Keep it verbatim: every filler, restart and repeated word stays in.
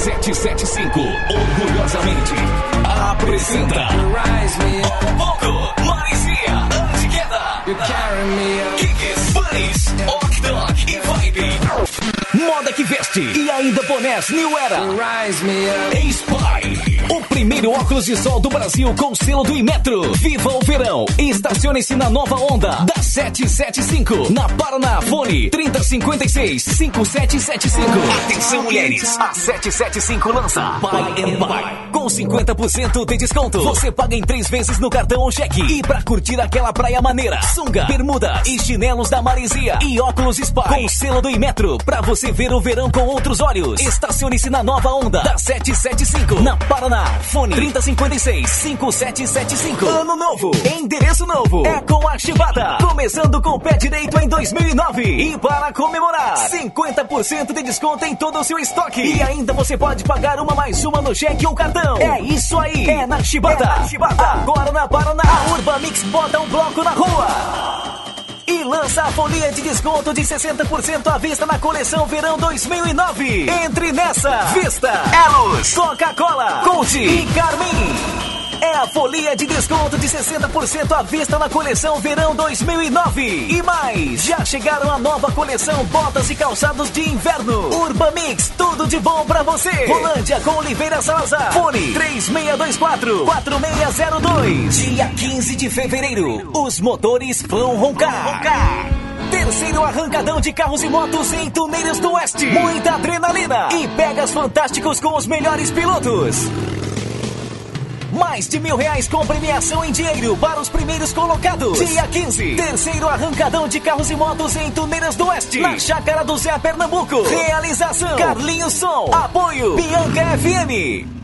sete sete cinco, orgulhosamente apresenta Um Pouco, Marizia, Antiqueda, Kikis, Bunnies, Ok Dog e Vibe. Moda que veste e ainda bonés New Era. Spy, o primeiro óculos de sol do Brasil com selo do Inmetro. Viva o verão! Estacione-se na nova onda da sete sete cinco, na Paraná. Fone trinta cinquenta e seis, cinquenta e sete setenta e cinco. Atenção, mulheres! A sete sete cinco lança Buy and Buy com cinquenta por cento de desconto. Você paga em três vezes no cartão ou cheque. E pra curtir aquela praia maneira, sunga, bermuda e chinelos da Marizia e óculos Spy com selo do Inmetro pra você ver o verão com outros olhos. Estacione-se na nova onda da sete sete cinco, na Paraná. Fone trinta cinquenta e seis, cinquenta e sete setenta e cinco. Ano novo, endereço novo, é com a Chibata. Começando com o pé direito em dois mil e nove. E para comemorar, cinquenta por cento de desconto em todo o seu estoque. E ainda você pode pagar uma mais uma no cheque ou cartão. É isso aí, é na Chibata. É na Chibata. Agora na Paraná, a Urba Mix bota um bloco na rua e lança a folia de desconto de sessenta por cento à vista na coleção Verão dois mil e nove. Entre nessa, Vista, Elos, Coca-Cola, Coach e Carmin. É a folia de desconto de sessenta por cento à vista na coleção Verão dois mil e nove. E mais, já chegaram a nova coleção botas e calçados de inverno. Urban Mix, tudo de bom pra você. Rolândia com Oliveira Salazar. Fone três seis dois quatro, quatro seis zero dois. Dia quinze de fevereiro, os motores vão roncar. roncar. Terceiro arrancadão de carros e motos em Tuneiros do Oeste. Muita adrenalina e pegas fantásticos com os melhores pilotos. Mais de mil reais com premiação em dinheiro para os primeiros colocados. Dia quinze, terceiro arrancadão de carros e motos em Tuneiras do Oeste, na Chácara do Zé, Pernambuco. Realização Carlinhos Som. Apoio Bianca F M.